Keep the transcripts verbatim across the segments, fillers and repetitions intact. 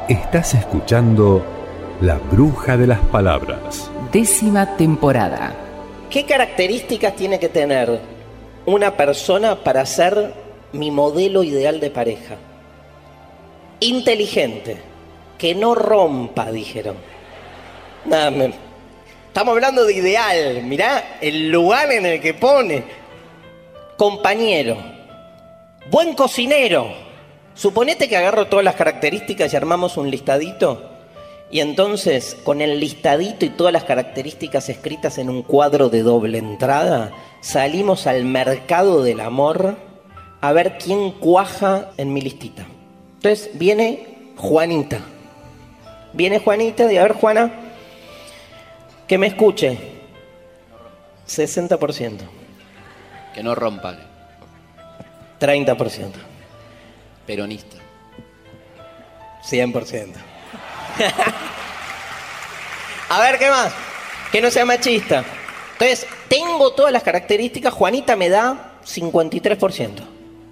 Estás escuchando La Bruja de las Palabras. Décima temporada. ¿Qué características tiene que tener una persona para ser mi modelo ideal de pareja? Inteligente, que no rompa, dijeron. Nada, me... Estamos hablando de ideal, mirá el lugar en el que pone. Compañero, buen cocinero. Suponete que agarro todas las características y armamos un listadito. Y entonces, con el listadito y todas las características escritas en un cuadro de doble entrada, salimos al mercado del amor a ver quién cuaja en mi listita. Entonces viene Juanita. Viene Juanita y a ver, Juana, que me escuche. sesenta por ciento. Que no rompa. treinta por ciento. Peronista. cien por ciento. A ver, ¿qué más? Que no sea machista. Entonces, tengo todas las características. Juanita me da cincuenta y tres por ciento.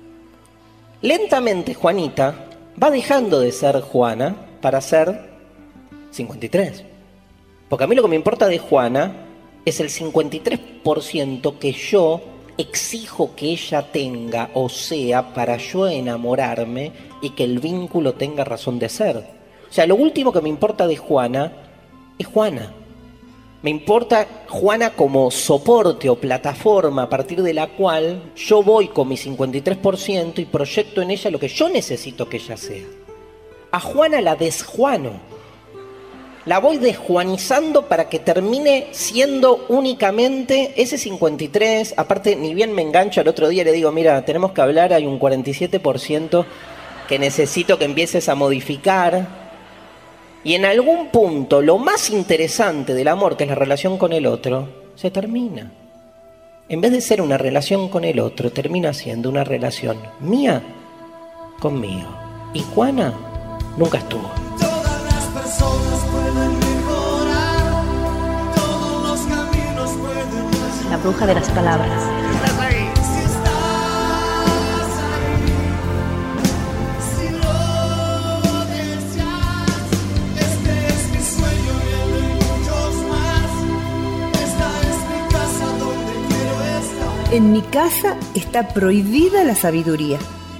Lentamente, Juanita va dejando de ser Juana para ser cincuenta y tres. Porque a mí lo que me importa de Juana es el cincuenta y tres por ciento que yo exijo que ella tenga o sea para yo enamorarme y que el vínculo tenga razón de ser. O sea, lo último que me importa de Juana es Juana. Me importa Juana como soporte o plataforma a partir de la cual yo voy con mi cincuenta y tres por ciento y proyecto en ella lo que yo necesito que ella sea. A Juana la desjuano. La voy desjuanizando para que termine siendo únicamente ese cincuenta y tres por ciento. Aparte, ni bien me engancho al otro día, le digo, mira, tenemos que hablar, hay un cuarenta y siete por ciento que necesito que empieces a modificar. Y en algún punto, lo más interesante del amor, que es la relación con el otro, se termina. En vez de ser una relación con el otro, termina siendo una relación mía conmigo. Y Juana nunca estuvo. Todas las personas pueden mejorar, todos los caminos pueden pasar. La bruja de las palabras. Si estás ahí, si lo deseas, este es mi sueño y el de muchos más. Esta es mi casa donde quiero estar. En mi casa está prohibida la sabiduría.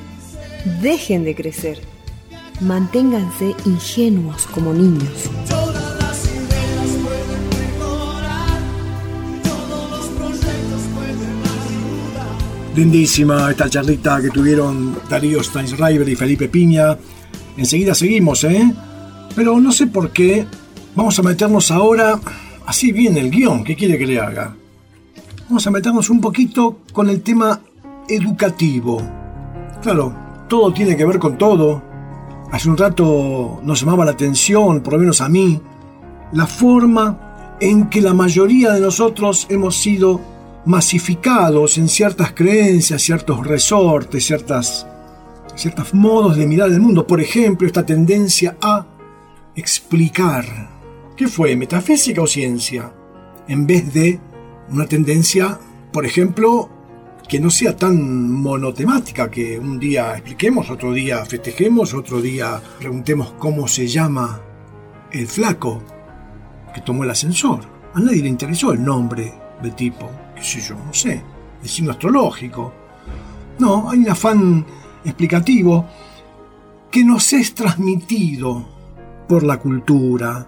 Dejen de crecer. Manténganse ingenuos como niños. Todas las ideas pueden mejorar, todos los proyectos pueden ayudar. Lindísima esta charlita que tuvieron Darío Steinschreiber y Felipe Piña. Enseguida seguimos, ¿eh? Pero no sé por qué. Vamos a meternos ahora. Así viene el guión. ¿Qué quiere que le haga? Vamos a meternos un poquito con el tema educativo. Claro, todo tiene que ver con todo. Hace un rato nos llamaba la atención, por lo menos a mí, la forma en que la mayoría de nosotros hemos sido masificados en ciertas creencias, ciertos resortes, ciertas, ciertos modos de mirar el mundo. Por ejemplo, esta tendencia a explicar. ¿Qué fue? ¿Metafísica o ciencia? En vez de una tendencia, por ejemplo, que no sea tan monotemática, que un día expliquemos, otro día festejemos, otro día preguntemos cómo se llama el flaco que tomó el ascensor. A nadie le interesó el nombre del tipo, qué sé yo, no sé, el signo astrológico. No, hay un afán explicativo que nos es transmitido por la cultura.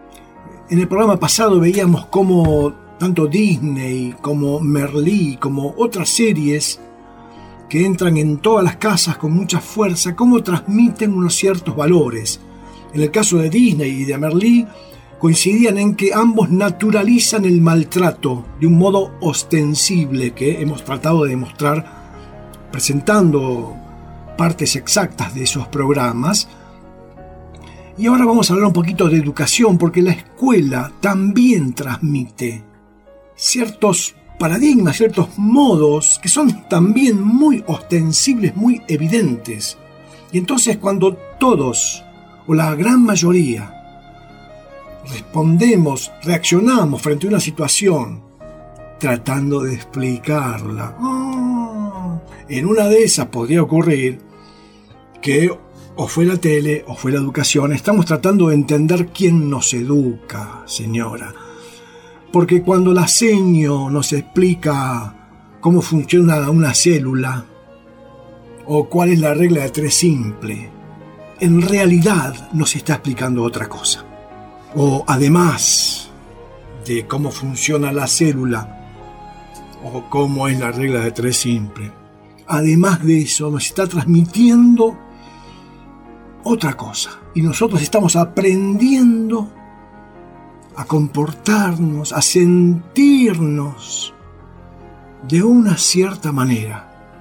En el programa pasado veíamos cómo tanto Disney como Merlí, como otras series que entran en todas las casas con mucha fuerza, cómo transmiten unos ciertos valores. En el caso de Disney y de Merlí, coincidían en que ambos naturalizan el maltrato de un modo ostensible que hemos tratado de demostrar presentando partes exactas de esos programas. Y ahora vamos a hablar un poquito de educación, porque la escuela también transmite ciertos paradigmas, ciertos modos que son también muy ostensibles, muy evidentes. Y entonces cuando todos, o la gran mayoría, respondemos, reaccionamos frente a una situación tratando de explicarla, oh, en una de esas podría ocurrir que o fue la tele, o fue la educación. Estamos tratando de entender quién nos educa, señora. Porque cuando la seño nos explica cómo funciona una célula, o cuál es la regla de tres simple, en realidad nos está explicando otra cosa. O además de cómo funciona la célula, o cómo es la regla de tres simple, además de eso nos está transmitiendo otra cosa. Y nosotros estamos aprendiendo a comportarnos, a sentirnos de una cierta manera.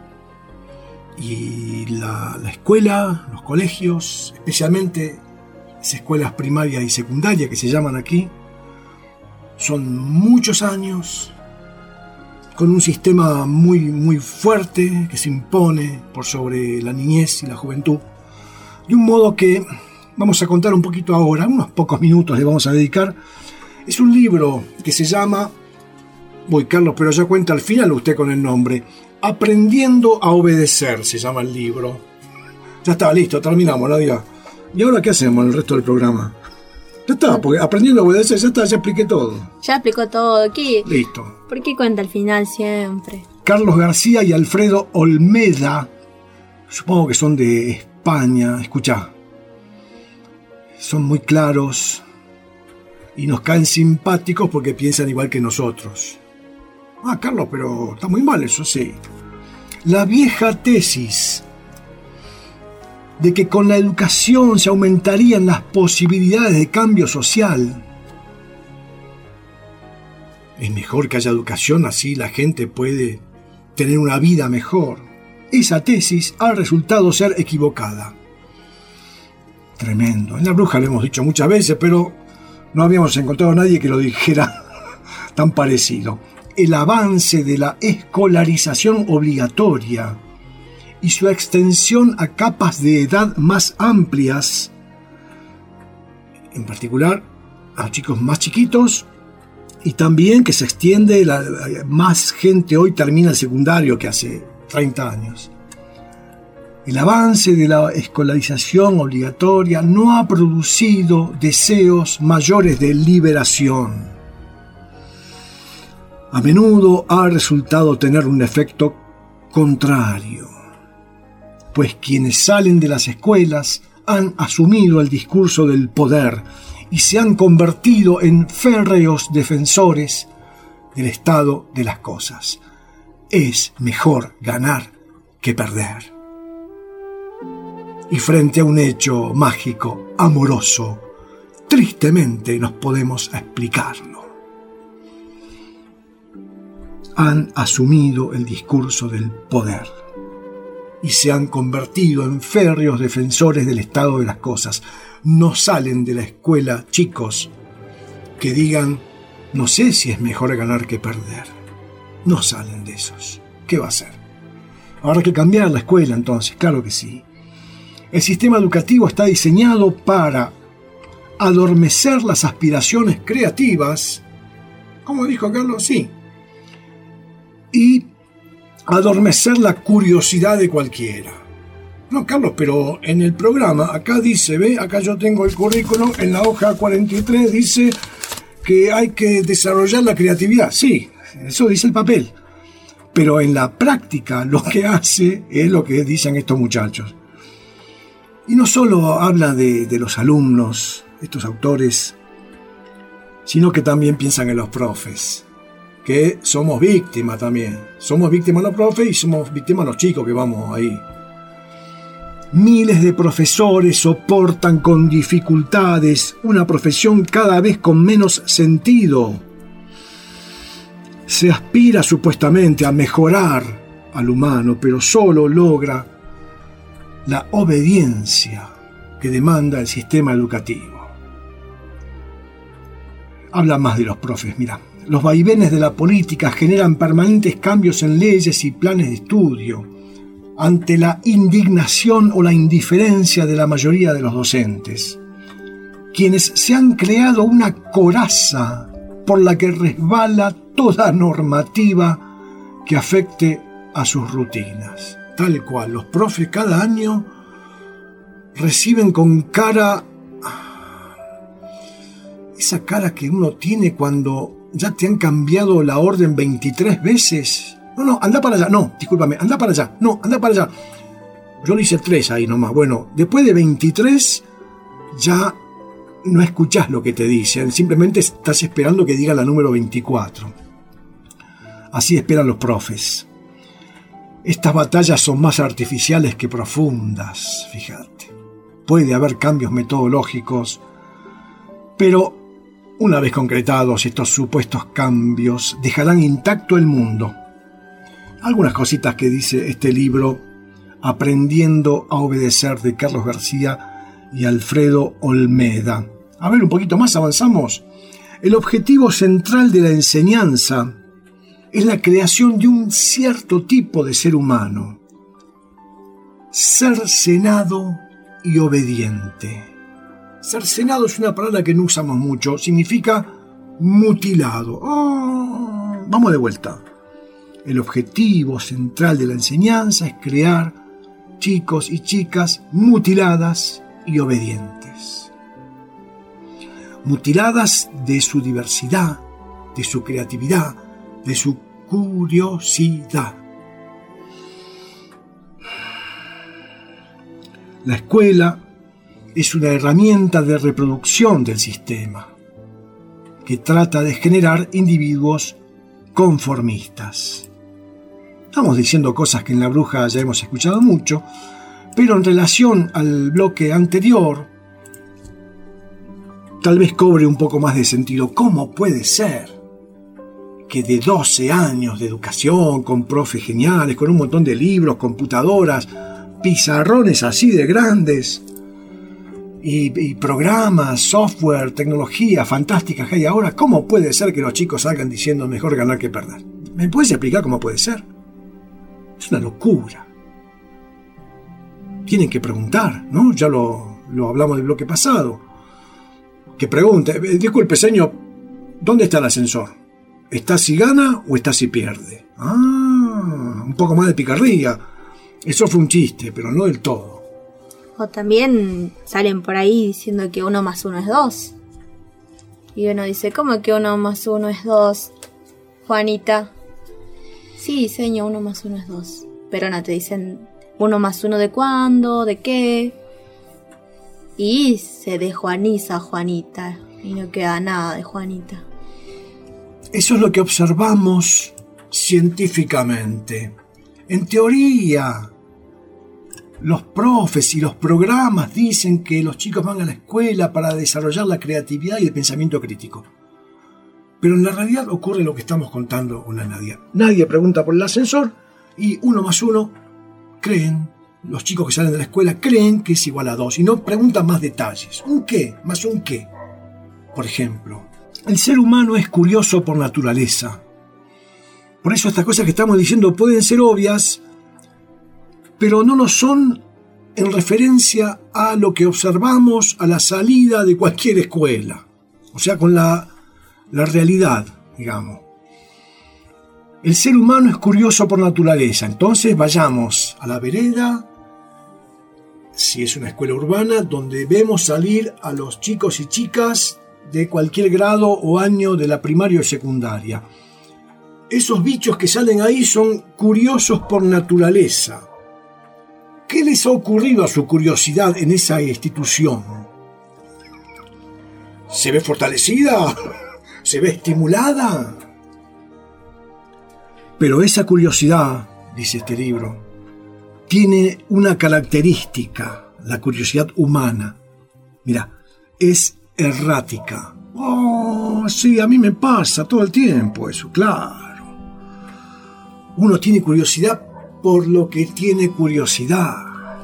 Y la, la escuela, los colegios, especialmente las escuelas primarias y secundarias que se llaman aquí, son muchos años con un sistema muy, muy fuerte que se impone por sobre la niñez y la juventud. De un modo que vamos a contar un poquito ahora, unos pocos minutos le vamos a dedicar. Es un libro que se llama, voy Carlos, pero ya cuenta al final usted con el nombre, Aprendiendo a Obedecer, se llama el libro. Ya está, listo, terminamos, no diga. ¿Y ahora qué hacemos en el resto del programa? Ya está, porque Aprendiendo a Obedecer, ya está, ya expliqué todo. Ya explicó todo, ¿qué? Listo. ¿Por qué cuenta al final siempre? Carlos García y Alfredo Olmeda, supongo que son de España, escuchá. Son muy claros y nos caen simpáticos porque piensan igual que nosotros. Ah, Carlos, pero está muy mal eso, sí. La vieja tesis de que con la educación se aumentarían las posibilidades de cambio social. Es mejor que haya educación, así la gente puede tener una vida mejor. Esa tesis ha resultado ser equivocada. Tremendo. En La Bruja lo hemos dicho muchas veces, pero no habíamos encontrado a nadie que lo dijera tan parecido. El avance de la escolarización obligatoria y su extensión a capas de edad más amplias, en particular a los chicos más chiquitos, y también que se extiende, la, más gente hoy termina el secundario que hace treinta años. El avance de la escolarización obligatoria no ha producido deseos mayores de liberación. A menudo ha resultado tener un efecto contrario, pues quienes salen de las escuelas han asumido el discurso del poder y se han convertido en férreos defensores del estado de las cosas. Es mejor ganar que perder. Y frente a un hecho mágico, amoroso, tristemente nos podemos explicarlo. Han asumido el discurso del poder y se han convertido en férreos defensores del estado de las cosas. No salen de la escuela chicos que digan, no sé si es mejor ganar que perder. No salen de esos. ¿Qué va a hacer? Habrá que cambiar la escuela entonces, claro que sí. El sistema educativo está diseñado para adormecer las aspiraciones creativas, como dijo Carlos, sí, y adormecer la curiosidad de cualquiera. No, Carlos, pero en el programa, acá dice, ve, acá yo tengo el currículum, en la hoja cuarenta y tres dice que hay que desarrollar la creatividad. Sí, eso dice el papel. Pero en la práctica lo que hace es lo que dicen estos muchachos. Y no solo habla de, de los alumnos, estos autores, sino que también piensan en los profes, que somos víctimas también. Somos víctimas los profes y somos víctimas los chicos que vamos ahí. Miles de profesores soportan con dificultades una profesión cada vez con menos sentido. Se aspira supuestamente a mejorar al humano, pero solo logra la obediencia que demanda el sistema educativo. Habla más de los profes, mira. Los vaivenes de la política generan permanentes cambios en leyes y planes de estudio, ante la indignación o la indiferencia de la mayoría de los docentes, quienes se han creado una coraza por la que resbala toda normativa que afecte a sus rutinas. Tal cual, los profes cada año reciben con cara... Esa cara que uno tiene cuando ya te han cambiado la orden veintitrés veces. No, no, anda para allá. No, discúlpame, anda para allá. No, anda para allá. Yo le hice tres ahí nomás. Bueno, después de veintitrés ya no escuchás lo que te dicen. Simplemente estás esperando que diga la número veinticuatro. Así esperan los profes. Estas batallas son más artificiales que profundas, fíjate. Puede haber cambios metodológicos, pero una vez concretados estos supuestos cambios, dejarán intacto el mundo. Algunas cositas que dice este libro, Aprendiendo a Obedecer, de Carlos García y Alfredo Olmeda. A ver, un poquito más, avanzamos. El objetivo central de la enseñanza es la creación de un cierto tipo de ser humano, cercenado y obediente. Cercenado es una palabra que no usamos mucho, significa mutilado. Oh, vamos de vuelta. El objetivo central de la enseñanza es crear chicos y chicas mutiladas y obedientes. Mutiladas de su diversidad, de su creatividad, de su curiosidad. La escuela es una herramienta de reproducción del sistema que trata de generar individuos conformistas. Estamos diciendo cosas que en La Bruja ya hemos escuchado mucho, pero en relación al bloque anterior, tal vez cobre un poco más de sentido. ¿Cómo puede ser que de doce años de educación, con profes geniales, con un montón de libros, computadoras, pizarrones así de grandes, y, y programas, software, tecnología fantástica que hay ahora, cómo puede ser que los chicos salgan diciendo mejor ganar que perder? ¿Me puedes explicar cómo puede ser? Es una locura. Tienen que preguntar, ¿no? Ya lo, lo hablamos del bloque pasado. Que pregunte, disculpe señor, ¿dónde está el ascensor? ¿Está si gana o está si pierde? Ah, un poco más de picardía. Eso fue un chiste, pero no del todo. O también salen por ahí diciendo que uno más uno es dos. Y uno dice, ¿cómo que uno más uno es dos, Juanita? Sí, señor, uno más uno es dos. Pero no te dicen uno más uno de cuándo, de qué. Y se desjuaniza Juanita. Y no queda nada de Juanita. Eso es lo que observamos científicamente. En teoría, los profes y los programas dicen que los chicos van a la escuela para desarrollar la creatividad y el pensamiento crítico. Pero en la realidad ocurre lo que estamos contando con la Nadia. Nadie pregunta por el ascensor y uno más uno creen, los chicos que salen de la escuela creen que es igual a dos y no preguntan más detalles. ¿Un qué? Más un qué. Por ejemplo, el ser humano es curioso por naturaleza. Por eso estas cosas que estamos diciendo pueden ser obvias, pero no lo son en referencia a lo que observamos a la salida de cualquier escuela. O sea, con la, la realidad, digamos. El ser humano es curioso por naturaleza. Entonces vayamos a la vereda, si es una escuela urbana, donde vemos salir a los chicos y chicas de cualquier grado o año de la primaria o secundaria. Esos bichos que salen ahí son curiosos por naturaleza. ¿Qué les ha ocurrido a su curiosidad en esa institución? ¿Se ve fortalecida? ¿Se ve estimulada? Pero esa curiosidad, dice este libro, tiene una característica, la curiosidad humana. Mira, es errática. Oh, sí, a mí me pasa todo el tiempo eso, claro. Uno tiene curiosidad por lo que tiene curiosidad.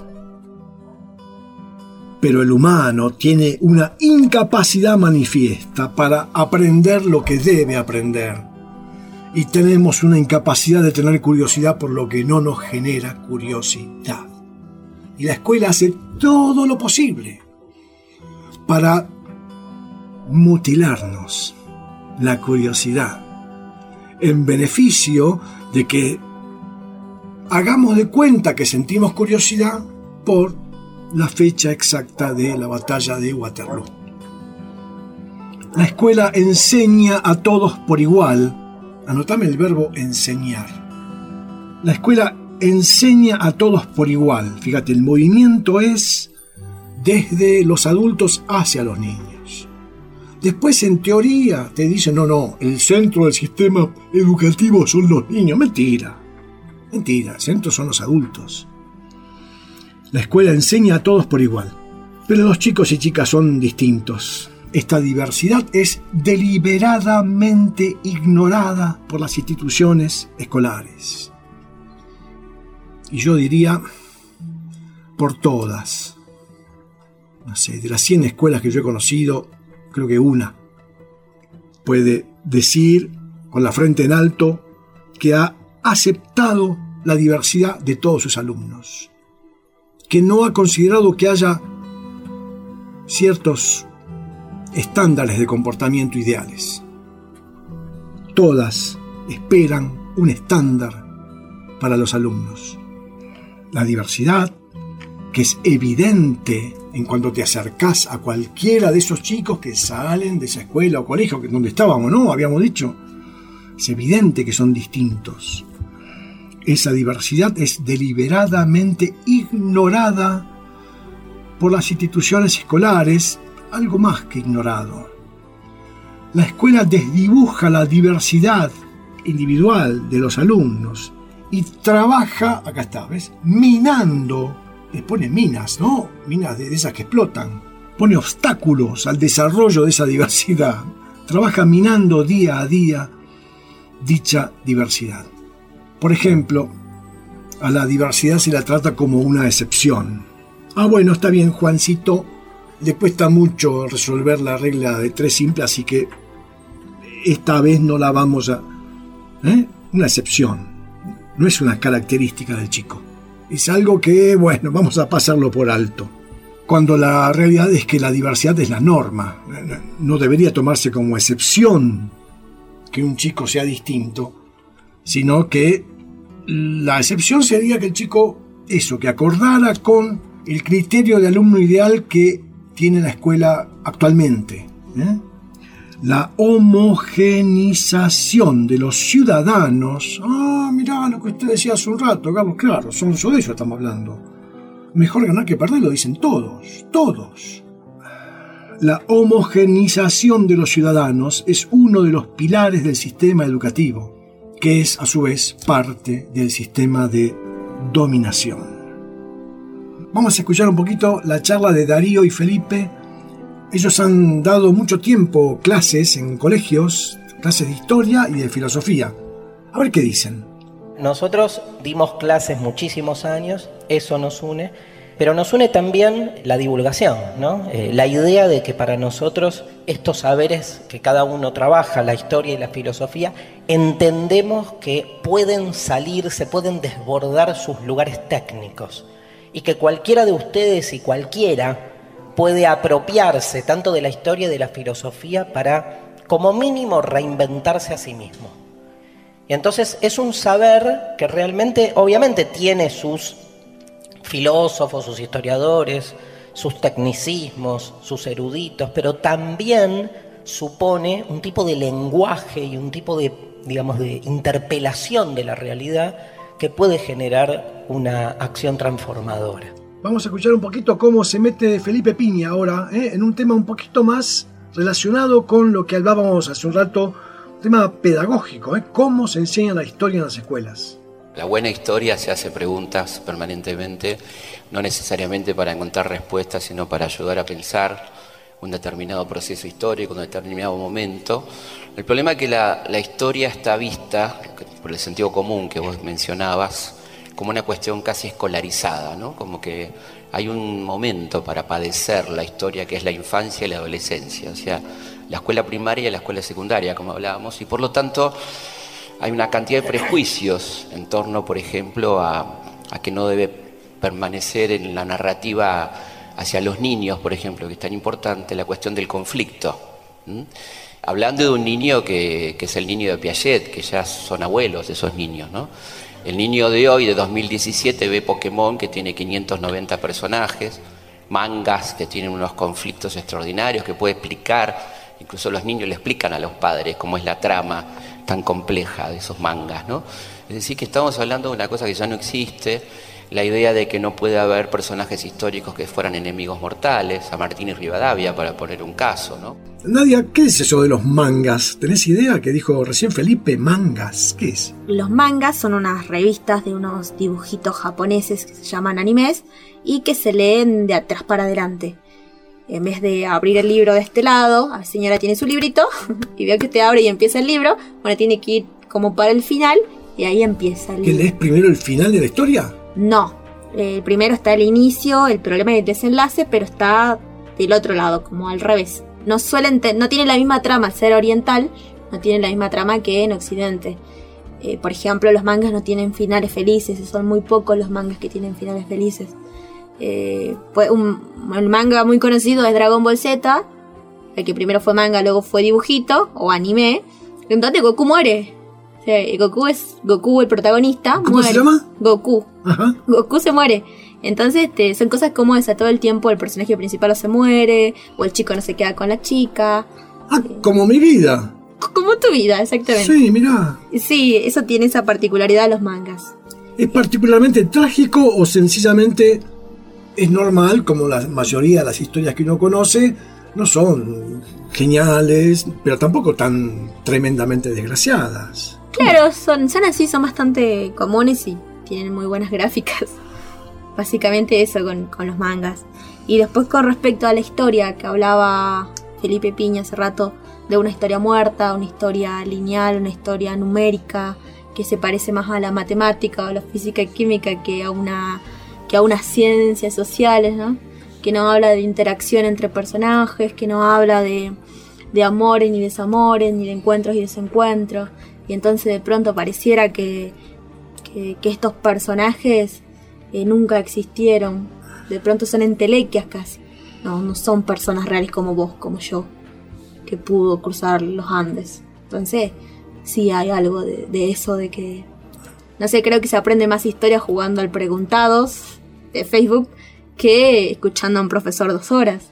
Pero el humano tiene una incapacidad manifiesta para aprender lo que debe aprender. Y tenemos una incapacidad de tener curiosidad por lo que no nos genera curiosidad. Y la escuela hace todo lo posible para mutilarnos la curiosidad en beneficio de que hagamos de cuenta que sentimos curiosidad por la fecha exacta de la batalla de Waterloo. La escuela enseña a todos por igual. Anotame el verbo enseñar. La escuela enseña a todos por igual. Fíjate, el movimiento es desde los adultos hacia los niños. Después, en teoría, te dicen, no, no, el centro del sistema educativo son los niños. Mentira. Mentira, el centro son los adultos. La escuela enseña a todos por igual. Pero los chicos y chicas son distintos. Esta diversidad es deliberadamente ignorada por las instituciones escolares. Y yo diría, por todas. No sé, de las cien escuelas que yo he conocido, creo que una puede decir con la frente en alto que ha aceptado la diversidad de todos sus alumnos, que no ha considerado que haya ciertos estándares de comportamiento ideales. Todas esperan un estándar para los alumnos. La diversidad, que es evidente en cuanto te acercás a cualquiera de esos chicos que salen de esa escuela o colegio, que donde estábamos, ¿no? Habíamos dicho. Es evidente que son distintos. Esa diversidad es deliberadamente ignorada por las instituciones escolares, algo más que ignorado. La escuela desdibuja la diversidad individual de los alumnos y trabaja, acá está, ¿ves? Minando, les pone minas, ¿no? Minas de esas que explotan. Pone obstáculos al desarrollo de esa diversidad. Trabaja minando día a día dicha diversidad. Por ejemplo, a la diversidad se la trata como una excepción. Ah, bueno, está bien, Juancito, le cuesta mucho resolver la regla de tres simple, así que esta vez no la vamos a... ¿Eh? Una excepción. No es una característica del chico. Es algo que, bueno, vamos a pasarlo por alto. Cuando la realidad es que la diversidad es la norma. No debería tomarse como excepción que un chico sea distinto, sino que la excepción sería que el chico, eso, que acordara con el criterio de alumno ideal que tiene la escuela actualmente. ¿eh? La homogenización de los ciudadanos. Ah, mirá lo que usted decía hace un rato, Gabo, claro, son sobre eso estamos hablando. Mejor ganar que perder, lo dicen todos, todos. La homogenización de los ciudadanos es uno de los pilares del sistema educativo, que es a su vez parte del sistema de dominación. Vamos a escuchar un poquito la charla de Darío y Felipe. Ellos han dado mucho tiempo clases en colegios, clases de historia y de filosofía. A ver qué dicen. Nosotros dimos clases muchísimos años, eso nos une, pero nos une también la divulgación, ¿no? Eh, la idea de que para nosotros estos saberes que cada uno trabaja, la historia y la filosofía, entendemos que pueden salir, se pueden desbordar sus lugares técnicos y que cualquiera de ustedes y cualquiera puede apropiarse tanto de la historia y de la filosofía para, como mínimo, reinventarse a sí mismo. Y entonces es un saber que realmente, obviamente, tiene sus filósofos, sus historiadores, sus tecnicismos, sus eruditos, pero también supone un tipo de lenguaje y un tipo de, digamos, de interpelación de la realidad que puede generar una acción transformadora. Vamos a escuchar un poquito cómo se mete Felipe Piña ahora, ¿eh? en un tema un poquito más relacionado con lo que hablábamos hace un rato, un tema pedagógico, ¿eh? Cómo se enseña la historia en las escuelas. La buena historia se hace preguntas permanentemente, no necesariamente para encontrar respuestas, sino para ayudar a pensar un determinado proceso histórico, un determinado momento. El problema es que la, la historia está vista, por el sentido común que vos mencionabas, como una cuestión casi escolarizada, ¿no? Como que hay un momento para padecer la historia que es la infancia y la adolescencia, o sea, la escuela primaria y la escuela secundaria, como hablábamos, y por lo tanto hay una cantidad de prejuicios en torno, por ejemplo, a, a que no debe permanecer en la narrativa hacia los niños, por ejemplo, que es tan importante, la cuestión del conflicto. ¿Mm? Hablando de un niño que, que es el niño de Piaget, que ya son abuelos de esos niños, ¿no? El niño de hoy, de dos mil diecisiete, ve Pokémon, que tiene quinientos noventa personajes, mangas que tienen unos conflictos extraordinarios, que puede explicar, incluso los niños le explican a los padres cómo es la trama tan compleja de esos mangas, ¿no? Es decir, que estamos hablando de una cosa que ya no existe, la idea de que no puede haber personajes históricos que fueran enemigos mortales, San Martín y Rivadavia, para poner un caso, ¿no? Nadia, ¿qué es eso de los mangas? ¿Tenés idea? Que dijo recién Felipe, mangas. ¿Qué es? Los mangas son unas revistas de unos dibujitos japoneses que se llaman animes y que se leen de atrás para adelante. En vez de abrir el libro de este lado, la señora tiene su librito y ve que te abre y empieza el libro, bueno, tiene que ir como para el final y ahí empieza el ¿Que libro. lees primero el final de la historia? No, eh, primero está el inicio, el problema y el desenlace, pero está del otro lado, como al revés. No suelen te- no tiene la misma trama al ser oriental, no tiene la misma trama que en Occidente. Eh, por ejemplo, los mangas no tienen finales felices, son muy pocos los mangas que tienen finales felices. Eh, pues un, un manga muy conocido es Dragon Ball Z, el que primero fue manga, luego fue dibujito o anime, donde Goku muere. O sea, Goku es Goku el protagonista. ¿Cómo muere. se llama? Goku. Ajá. Goku se muere. Entonces este, son cosas como esa, todo el tiempo el personaje principal o se muere, o el chico no se queda con la chica. Ah, como mi vida. Como tu vida, exactamente. Sí, mirá. Sí, eso tiene esa particularidad de los mangas. ¿Es particularmente trágico o sencillamente es normal, como la mayoría de las historias que uno conoce? No son geniales, pero tampoco tan tremendamente desgraciadas. Claro, son, son así, son bastante comunes y tienen muy buenas gráficas. Básicamente eso con, con los mangas. Y después con respecto a la historia que hablaba Felipe Piña hace rato, de una historia muerta, una historia lineal, una historia numérica, que se parece más a la matemática o a la física y química que a una que a unas ciencias sociales, ¿no? Que no habla de interacción entre personajes, que no habla de, de amores ni desamores, ni de encuentros y desencuentros. Y entonces de pronto pareciera que, que, que estos personajes eh, nunca existieron. De pronto son entelequias casi. No, no son personas reales como vos, como yo, que pudo cruzar los Andes. Entonces sí hay algo de, de eso, de que... No sé, creo que se aprende más historia jugando al Preguntados de Facebook que escuchando a un profesor dos horas.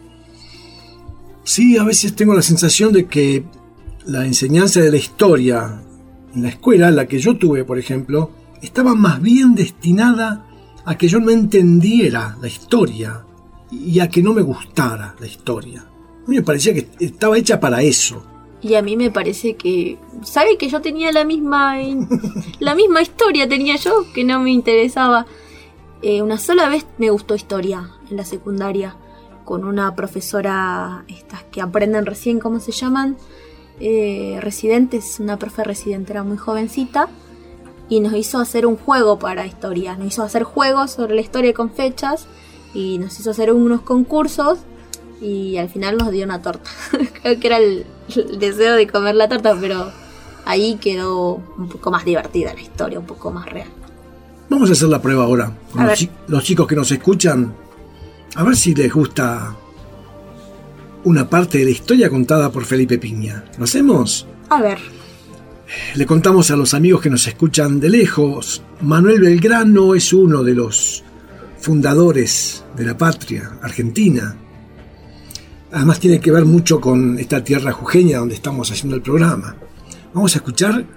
Sí, a veces tengo la sensación de que la enseñanza de la historia en la escuela, la que yo tuve, por ejemplo, estaba más bien destinada a que yo no entendiera la historia y a que no me gustara la historia. A mí me parecía que estaba hecha para eso. Y a mí me parece que... ¿Sabe que yo tenía la misma... la misma historia tenía yo, que no me interesaba? Eh, una sola vez me gustó historia en la secundaria, con una profesora, estas que aprenden recién, ¿cómo se llaman? Eh, residentes, una profe residente, era muy jovencita, y nos hizo hacer un juego para historia. Nos hizo hacer juegos sobre la historia con fechas, y nos hizo hacer unos concursos, y al final nos dio una torta. Creo que era el, el deseo de comer la torta, pero ahí quedó un poco más divertida la historia, un poco más real. Vamos a hacer la prueba ahora. Con A los, ver. chi- los chicos que nos escuchan, a ver si les gusta una parte de la historia contada por Felipe Piña. ¿Lo hacemos? A ver, Le contamos a los amigos que nos escuchan de lejos. Manuel Belgrano es uno de los fundadores de la patria argentina. Además tiene que ver mucho con esta tierra jujeña donde estamos haciendo el programa. Vamos a escuchar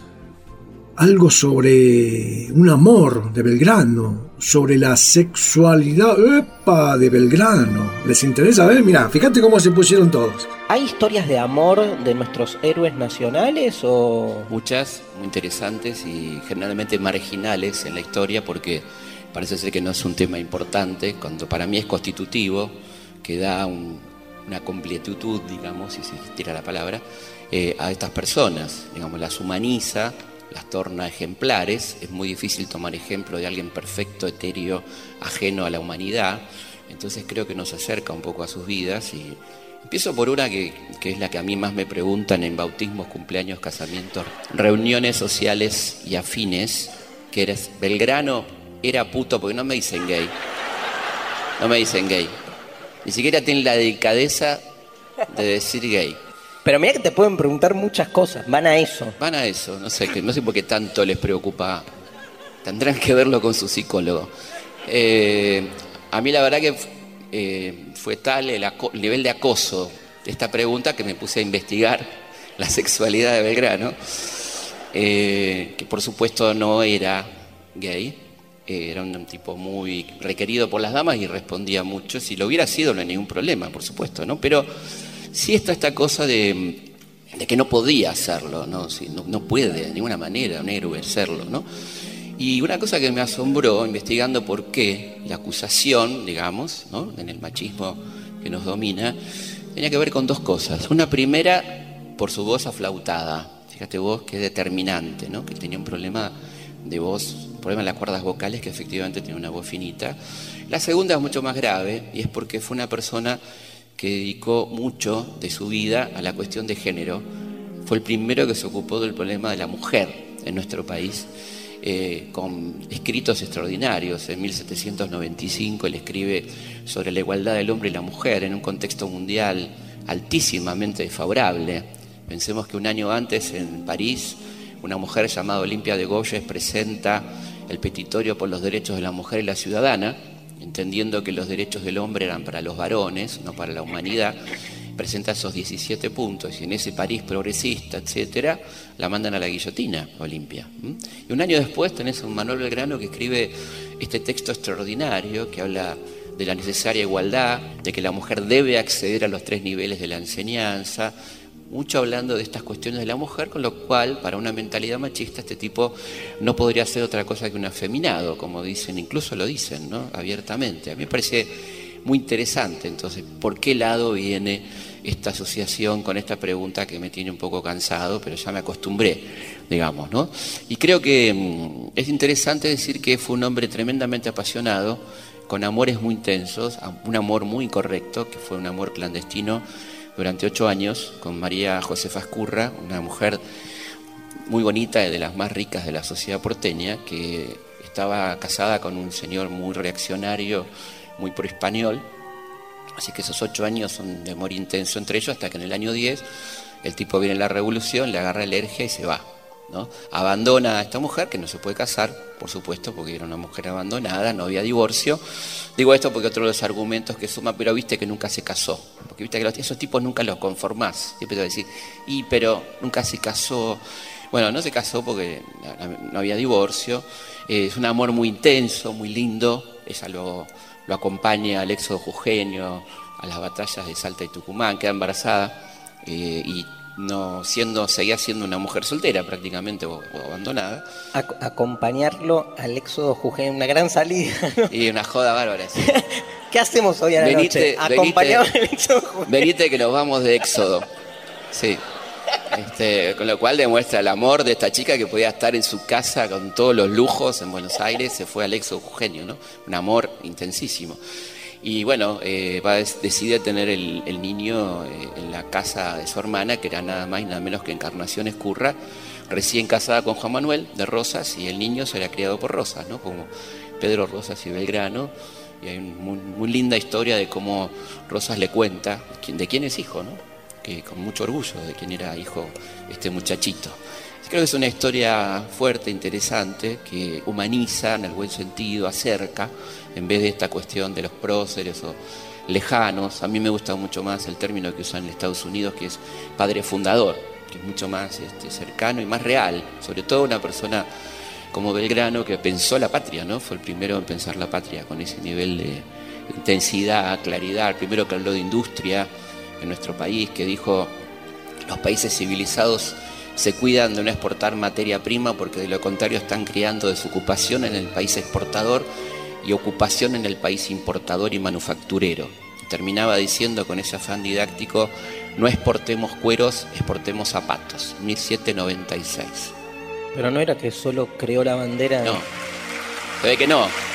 algo sobre un amor de Belgrano, sobre la sexualidad ¡epa! De Belgrano. ¿Les interesa? A ver, mira, fíjate cómo se pusieron todos. ¿Hay historias de amor de nuestros héroes nacionales o...? Muchas, muy interesantes y generalmente marginales en la historia, porque parece ser que no es un tema importante, cuando para mí es constitutivo, que da un, una completitud, digamos, si se existiera la palabra, eh, a estas personas, digamos, las humaniza, las torna ejemplares. Es muy difícil tomar ejemplo de alguien perfecto, etéreo, ajeno a la humanidad. Entonces creo que nos acerca un poco a sus vidas. Y empiezo por una que, que es la que a mí más me preguntan en bautismos, cumpleaños, casamientos, reuniones sociales y afines, que eres Belgrano era puto, porque no me dicen gay. No me dicen gay. Ni siquiera tienen la delicadeza de decir gay. Pero mira que te pueden preguntar muchas cosas, van a eso. Van a eso, no sé, que no sé por qué tanto les preocupa. Tendrán que verlo con su psicólogo. Eh, a mí la verdad que eh, fue tal el, aco- el nivel de acoso de esta pregunta que me puse a investigar la sexualidad de Belgrano, eh, que por supuesto no era gay, eh, era un tipo muy requerido por las damas y respondía mucho. Si lo hubiera sido no hay ningún problema, por supuesto, ¿no? Pero sí está esta cosa de, de que no podía hacerlo, ¿no? Sí, no, no puede de ninguna manera un héroe serlo, ¿no? Y una cosa que me asombró investigando por qué la acusación, digamos, ¿no?, en el machismo que nos domina, tenía que ver con dos cosas. Una primera, por su voz aflautada. Fíjate vos que es determinante, ¿no? Que tenía un problema de voz, un problema en las cuerdas vocales, que efectivamente tiene una voz finita. La segunda es mucho más grave, y es porque fue una persona que dedicó mucho de su vida a la cuestión de género. Fue el primero que se ocupó del problema de la mujer en nuestro país, eh, con escritos extraordinarios. En mil setecientos noventa y cinco él escribe sobre la igualdad del hombre y la mujer en un contexto mundial altísimamente desfavorable. Pensemos que un año antes en París una mujer llamada Olimpia de Gouges presenta el petitorio por los derechos de la mujer y la ciudadana, entendiendo que los derechos del hombre eran para los varones, no para la humanidad. Presenta esos diecisiete puntos y en ese París progresista, etcétera, la mandan a la guillotina, Olimpia. Y un año después tenés a un Manuel Belgrano que escribe este texto extraordinario que habla de la necesaria igualdad, de que la mujer debe acceder a los tres niveles de la enseñanza, mucho hablando de estas cuestiones de la mujer, con lo cual, para una mentalidad machista, este tipo no podría ser otra cosa que un afeminado, como dicen, incluso lo dicen, ¿no?, abiertamente. A mí me parece muy interesante, entonces, ¿por qué lado viene esta asociación con esta pregunta que me tiene un poco cansado, pero ya me acostumbré, digamos, ¿no? Y creo que mmm, es interesante decir que fue un hombre tremendamente apasionado, con amores muy intensos, un amor muy incorrecto, que fue un amor clandestino durante ocho años, con María Josefa Ezcurra, una mujer muy bonita, de las más ricas de la sociedad porteña, que estaba casada con un señor muy reaccionario, muy pro-español. Así que esos ocho años son de amor intenso entre ellos, hasta que en el año diez el tipo viene la revolución, le agarra alergia y se va, ¿no? Abandona a esta mujer, que no se puede casar, por supuesto, porque era una mujer abandonada, no había divorcio. Digo esto porque otro de los argumentos que suma, pero viste que nunca se casó, porque viste que los, esos tipos nunca los conformás, siempre te voy a decir, y pero nunca se casó. Bueno, no se casó porque no había divorcio. Es un amor muy intenso, muy lindo. Ella lo, lo acompaña al éxodo jujeño, a las batallas de Salta y Tucumán, queda embarazada, eh, y no siendo, seguía siendo una mujer soltera prácticamente, o, o abandonada. Ac- acompañarlo al éxodo jujeño, una gran salida, ¿no? Y una joda bárbara, sí. ¿Qué hacemos hoy a la Venite, noche? Acompañar venite, al éxodo jujeño. venite que nos vamos de éxodo. Sí. Este, con lo cual demuestra el amor de esta chica, que podía estar en su casa con todos los lujos en Buenos Aires, se fue al éxodo jujeño, ¿no? Un amor intensísimo. Y bueno, eh, va a des- decide tener el, el niño eh, en la casa de su hermana, que era nada más y nada menos que Encarnación Ezcurra, recién casada con Juan Manuel de Rosas, y el niño será criado por Rosas, ¿no? Como Pedro Rosas y Belgrano. Y hay una muy, muy linda historia de cómo Rosas le cuenta de quién es hijo, ¿no? Que con mucho orgullo de quién era hijo este muchachito. Creo que es una historia fuerte, interesante, que humaniza en el buen sentido, acerca, en vez de esta cuestión de los próceres o lejanos. A mí me gusta mucho más el término que usan en Estados Unidos, que es padre fundador, que es mucho más este, cercano y más real, sobre todo una persona como Belgrano, que pensó la patria, ¿no? Fue el primero en pensar la patria con ese nivel de intensidad, claridad, el primero que habló de industria en nuestro país, que dijo: los países civilizados se cuidan de no exportar materia prima porque de lo contrario están creando desocupación en el país exportador y ocupación en el país importador y manufacturero. Terminaba diciendo con ese afán didáctico: no exportemos cueros, exportemos zapatos. mil setecientos noventa y seis. Pero no era que solo creó la bandera. No, se ve que no.